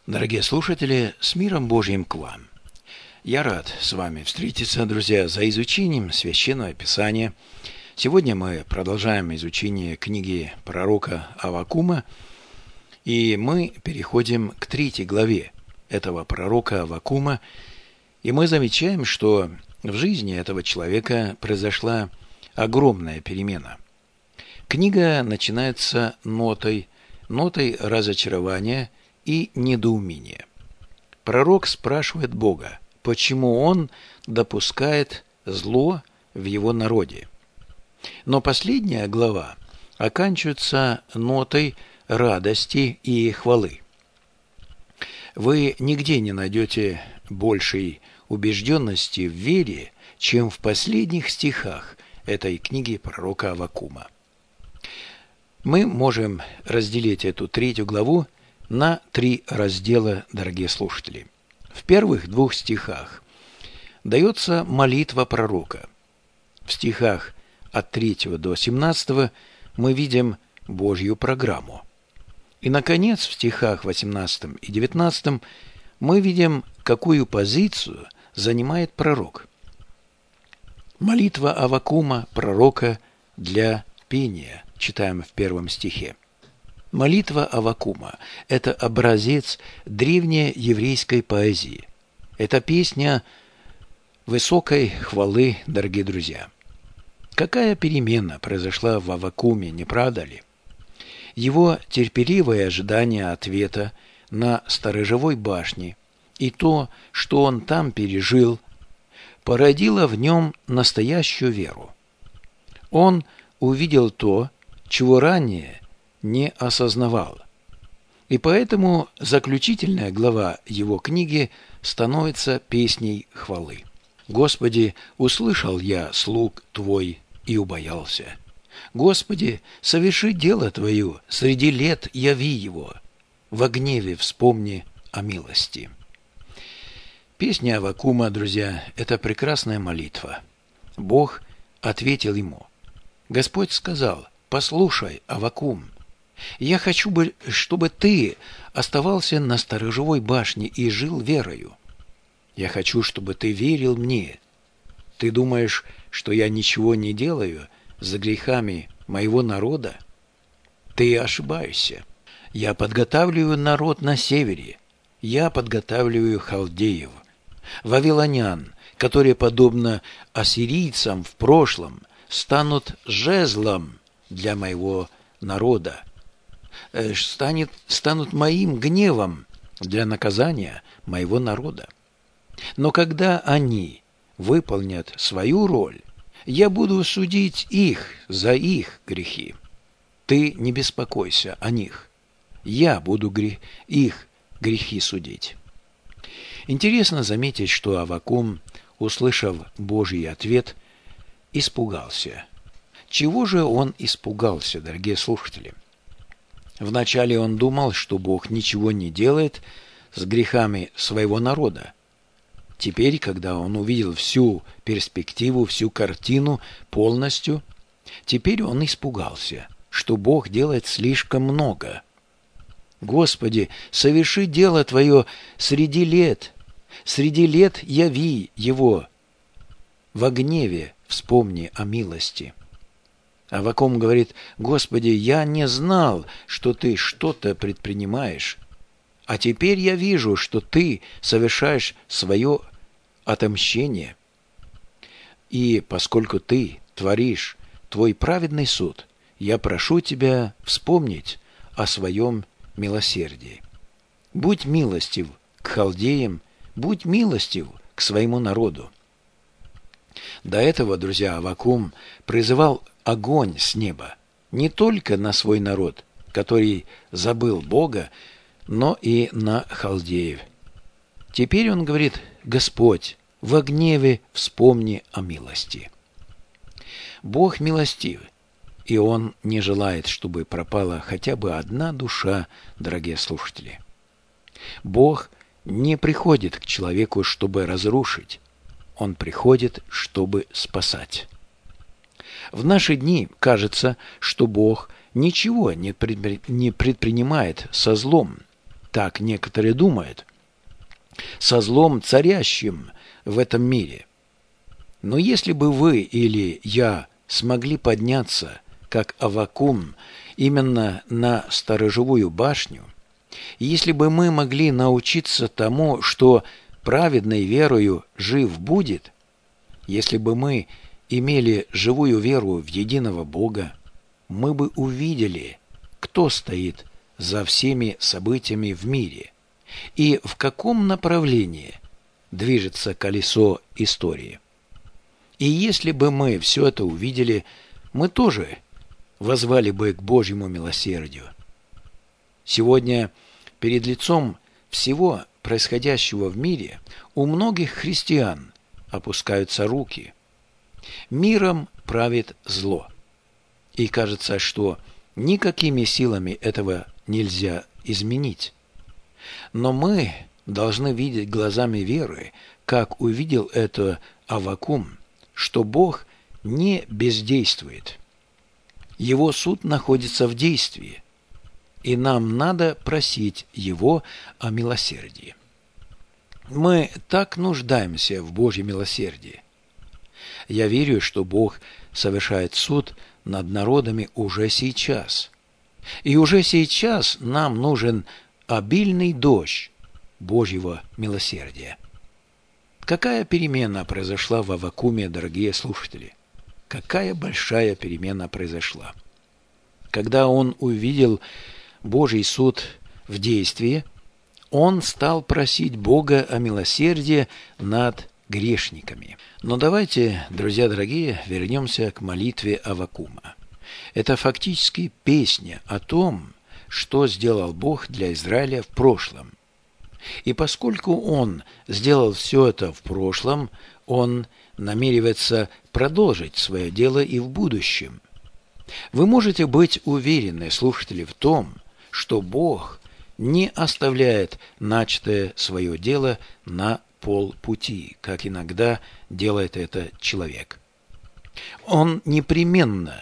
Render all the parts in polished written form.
Дорогие слушатели, с миром Божьим к вам. Я рад с вами встретиться, друзья, за изучением Священного Писания. Сегодня мы продолжаем изучение книги пророка Аввакума, и мы переходим к 3 главе этого пророка Аввакума, и мы замечаем, что в жизни этого человека произошла огромная перемена. Книга начинается нотой разочарования и недоумения. Пророк спрашивает Бога, почему он допускает зло в его народе. Но последняя глава оканчивается нотой радости и хвалы. Вы нигде не найдете большей убежденности в вере, чем в последних стихах этой книги пророка Аввакума. Мы можем разделить эту 3 главу на 3 раздела, дорогие слушатели. В первых 2 стихах дается молитва пророка. В стихах от 3 до 17 мы видим Божью программу. И, наконец, в стихах 18 и 19 мы видим, какую позицию занимает пророк. Молитва Аввакума, пророка, для пения, читаем в 1 стихе. Молитва Аввакума – это образец древней еврейской поэзии. Это песня высокой хвалы, дорогие друзья. Какая перемена произошла в Аввакуме, не правда ли? Его терпеливое ожидание ответа на сторожевой башне и то, что он там пережил, породило в нем настоящую веру. Он увидел то, чего ранее не осознавал. И поэтому заключительная глава его книги становится песней хвалы. «Господи, услышал я слуг Твой и убоялся. Господи, соверши дело Твое, среди лет яви его. Во гневе вспомни о милости». Песня Аввакума, друзья, это прекрасная молитва. Бог ответил ему. Господь сказал: «Послушай, Аввакум, я хочу, чтобы ты оставался на сторожевой башне и жил верою. Я хочу, чтобы ты верил мне. Ты думаешь, что я ничего не делаю за грехами моего народа? Ты ошибаешься. Я подготавливаю народ на севере. Я подготавливаю халдеев, вавилонян, которые, подобно ассирийцам в прошлом, станут жезлом для моего народа, станут моим гневом для наказания моего народа. Но когда они выполнят свою роль, я буду судить их за их грехи. Ты не беспокойся о них. Я буду их грехи судить». Интересно заметить, что Аввакум, услышав Божий ответ, испугался. Чего же он испугался, дорогие слушатели? Вначале он думал, что Бог ничего не делает с грехами своего народа. Теперь, когда он увидел всю перспективу, всю картину полностью, теперь он испугался, что Бог делает слишком много. «Господи, соверши дело Твое среди лет яви его. Во гневе вспомни о милости». Аввакум говорит: «Господи, я не знал, что Ты что-то предпринимаешь, а теперь я вижу, что Ты совершаешь свое отомщение. И поскольку Ты творишь Твой праведный суд, я прошу Тебя вспомнить о своем милосердии. Будь милостив к халдеям, будь милостив к своему народу». До этого, друзья, Аввакум призывал огонь с неба не только на свой народ, который забыл Бога, но и на халдеев. Теперь он говорит: «Господь, во гневе вспомни о милости». Бог милостив, и Он не желает, чтобы пропала хотя бы одна душа, дорогие слушатели. Бог не приходит к человеку, чтобы разрушить. Он приходит, чтобы спасать. В наши дни кажется, что Бог ничего не предпринимает со злом, так некоторые думают, со злом, царящим в этом мире. Но если бы вы или я смогли подняться, как Аввакум, именно на сторожевую башню, и если бы мы могли научиться тому, что праведной верою жив будет, если бы мы имели живую веру в единого Бога, мы бы увидели, кто стоит за всеми событиями в мире и в каком направлении движется колесо истории. И если бы мы все это увидели, мы тоже воззвали бы к Божьему милосердию. Сегодня перед лицом всего происходящего в мире у многих христиан опускаются руки. Миром правит зло. И кажется, что никакими силами этого нельзя изменить. Но мы должны видеть глазами веры, как увидел это Аввакум, что Бог не бездействует. Его суд находится в действии, и нам надо просить Его о милосердии. Мы так нуждаемся в Божьем милосердии. Я верю, что Бог совершает суд над народами уже сейчас. И уже сейчас нам нужен обильный дождь Божьего милосердия. Какая перемена произошла в Аввакуме, дорогие слушатели? Какая большая перемена произошла. Когда он увидел Божий суд в действии, он стал просить Бога о милосердии над грешниками. Но давайте, друзья дорогие, вернемся к молитве Аввакума. Это фактически песня о том, что сделал Бог для Израиля в прошлом. И поскольку Он сделал все это в прошлом, Он намеревается продолжить свое дело и в будущем. Вы можете быть уверены, слушатели, в том, что Бог не оставляет начатое свое дело на полпути, как иногда делает это человек. Он непременно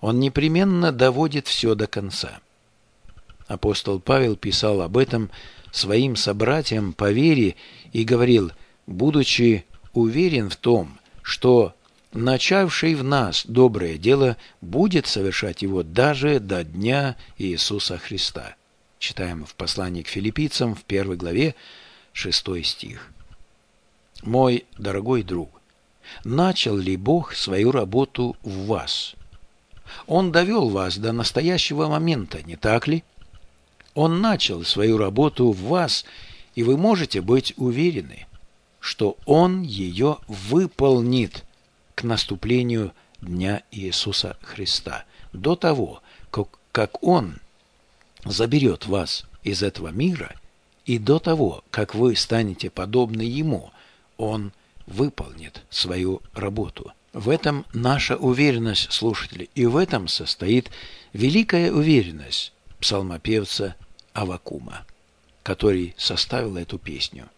доводит все до конца. Апостол Павел писал об этом своим собратьям по вере и говорил: «Будучи уверен в том, что начавший в нас доброе дело будет совершать его даже до дня Иисуса Христа». Читаем в послании к Филиппийцам в 1 главе 6 стих. Мой дорогой друг, начал ли Бог свою работу в вас? Он довел вас до настоящего момента, не так ли? Он начал свою работу в вас, и вы можете быть уверены, что Он ее выполнит к наступлению Дня Иисуса Христа, до того, как Он заберет вас из этого мира, и до того, как вы станете подобны Ему, Он выполнит свою работу. В этом наша уверенность, слушатели, и в этом состоит великая уверенность псалмопевца Аввакума, который составил эту песню.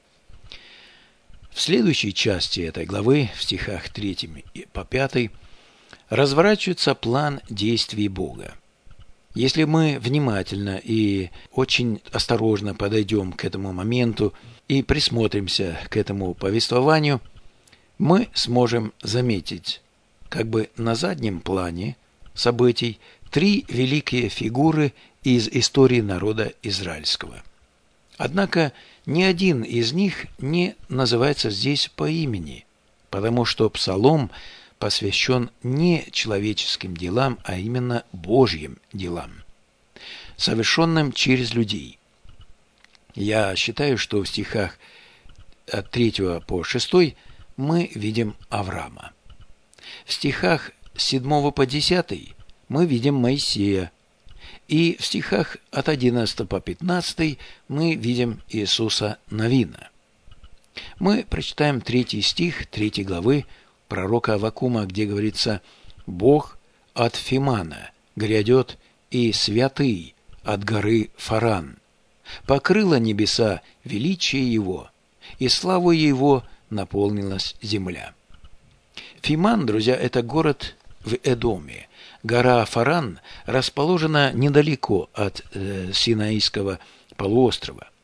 В следующей части этой главы, в стихах 3 по 5, разворачивается план действий Бога. Если мы внимательно и очень осторожно подойдем к этому моменту и присмотримся к этому повествованию, мы сможем заметить, как бы на заднем плане событий, 3 великие фигуры из истории народа израильского. Однако ни один из них не называется здесь по имени, потому что псалом посвящен не человеческим делам, а именно Божьим делам, совершенным через людей. Я считаю, что в стихах от 3 по 6 мы видим Авраама. В стихах с 7 по 10 мы видим Моисея. И в стихах от 11 по 15 мы видим Иисуса Навина. Мы прочитаем 3 стих 3 главы пророка Аввакума, где говорится: «Бог от Фимана грядет, и святый от горы Фаран. Покрыло небеса величие Его, и славу Его наполнилась земля». Фиман, друзья, это город в Эдоме. Гора Фаран расположена недалеко от Синайского полуострова.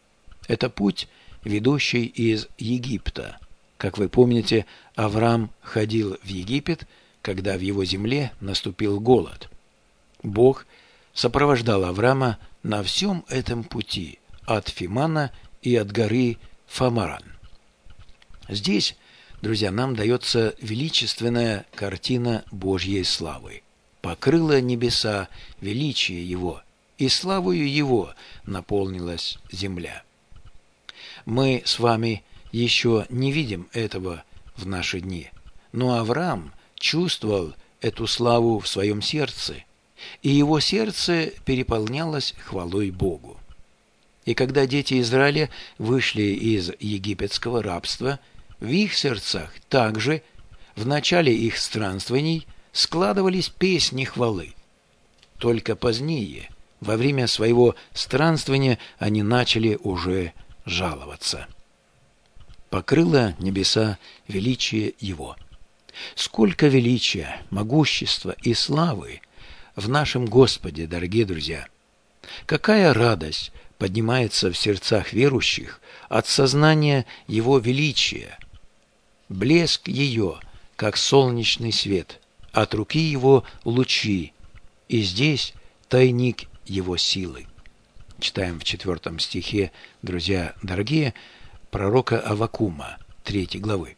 Это путь, ведущий из Египта. Как вы помните, Авраам ходил в Египет, когда в его земле наступил голод. Бог сопровождал Авраама на всем этом пути от Фимана и от горы Фамаран. Здесь, друзья, нам дается величественная картина Божьей славы. Покрыло небеса величие Его, и славою Его наполнилась земля. Мы с вами еще не видим этого в наши дни, но Авраам чувствовал эту славу в своем сердце, и его сердце переполнялось хвалой Богу. И когда дети Израиля вышли из египетского рабства, в их сердцах также в начале их странствований складывались песни хвалы. Только позднее, во время своего странствования, они начали уже жаловаться. Покрыло небеса величие Его. Сколько величия, могущества и славы в нашем Господе, дорогие друзья! Какая радость поднимается в сердцах верующих от сознания Его величия! Блеск Ее, как солнечный свет, от руки Его лучи, и здесь тайник Его силы. Читаем в 4 стихе, друзья дорогие, пророка Аввакума, 3 главы.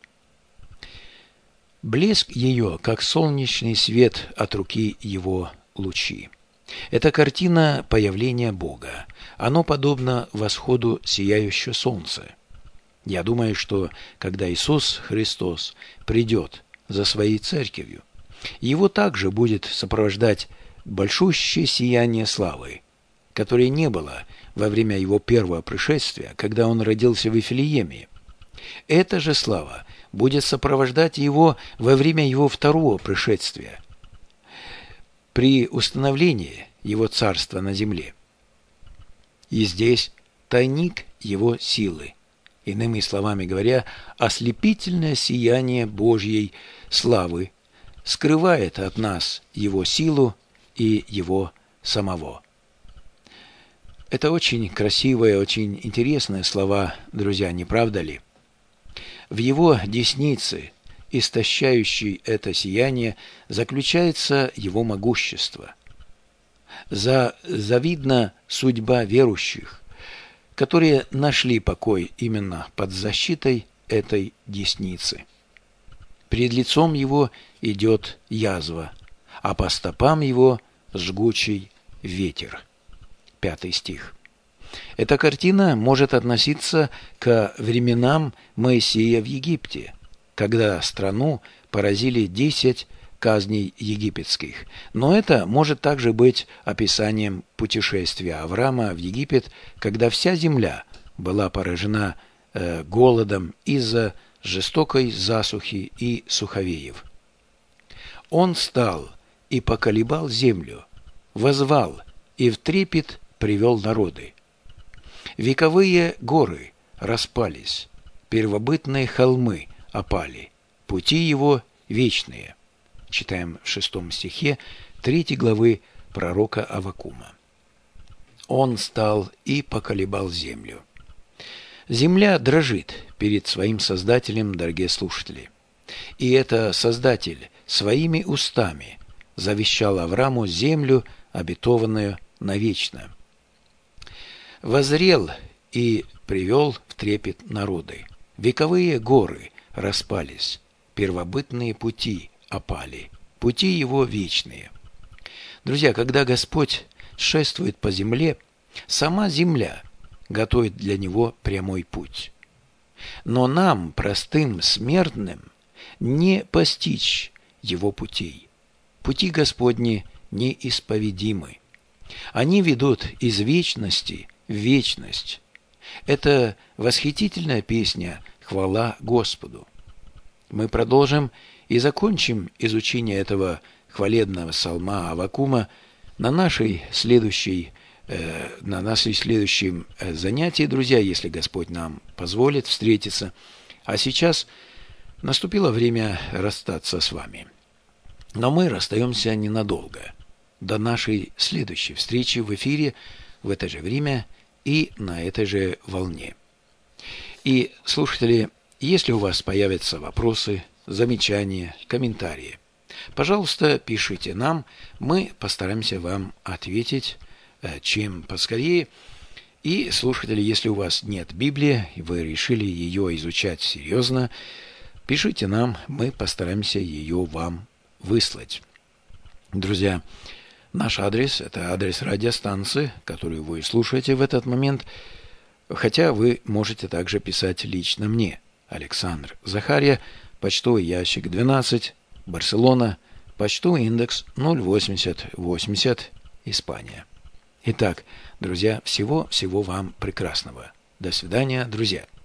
Блеск ее, как солнечный свет от руки Его лучи. Это картина появления Бога. Оно подобно восходу сияющего солнца. Я думаю, что когда Иисус Христос придет за Своей Церковью, Его также будет сопровождать большущее сияние славы, которое не было во время Его первого пришествия, когда Он родился в Вифлееме. Эта же слава будет сопровождать Его во время Его второго пришествия, при установлении Его царства на земле. И здесь тайник Его силы. Иными словами говоря, ослепительное сияние Божьей славы скрывает от нас Его силу и Его самого. Это очень красивые, очень интересные слова, друзья, не правда ли? В Его деснице, истощающей это сияние, заключается Его могущество. Завидна судьба верующих, которые нашли покой именно под защитой этой десницы. Перед лицом Его идет язва, а по стопам Его жгучий ветер. 5 стих. Эта картина может относиться к временам Моисея в Египте, когда страну поразили 10 казней египетских. Но это может также быть описанием путешествия Авраама в Египет, когда вся земля была поражена голодом из-за жестокой засухи и суховеев. Он встал и поколебал землю, воззвал и в трепет привел народы. Вековые горы распались, первобытные холмы опали, пути Его вечные. Читаем в 6 стихе 3 главы пророка Аввакума. Он встал и поколебал землю. Земля дрожит перед своим Создателем, дорогие слушатели. И это Создатель своими устами завещал Аврааму землю, обетованную навечно. Воззрел и привел в трепет народы. Вековые горы распались, первобытные пути опали, пути Его вечные. Друзья, когда Господь шествует по земле, сама земля готовит для Него прямой путь. Но нам, простым смертным, не постичь Его путей. Пути Господни неисповедимы. Они ведут из вечности в вечность. Это восхитительная песня «Хвала Господу». Мы продолжим и закончим изучение этого хвалебного псалма Аввакума на нашем следующем занятии, друзья, если Господь нам позволит встретиться. А сейчас наступило время расстаться с вами. Но мы расстаемся ненадолго. До нашей следующей встречи в эфире в это же время и на этой же волне. И, слушатели, если у вас появятся вопросы, замечания, комментарии, пожалуйста, пишите нам, мы постараемся вам ответить чем поскорее. И, слушатели, если у вас нет Библии, и вы решили ее изучать серьезно, пишите нам, мы постараемся ее вам выслать. Друзья, наш адрес – это адрес радиостанции, которую вы слушаете в этот момент, хотя вы можете также писать лично мне. Александр Захарья, почтовый ящик 12, Барселона, почтовый индекс 08080, Испания. Итак, друзья, всего вам прекрасного. До свидания, друзья.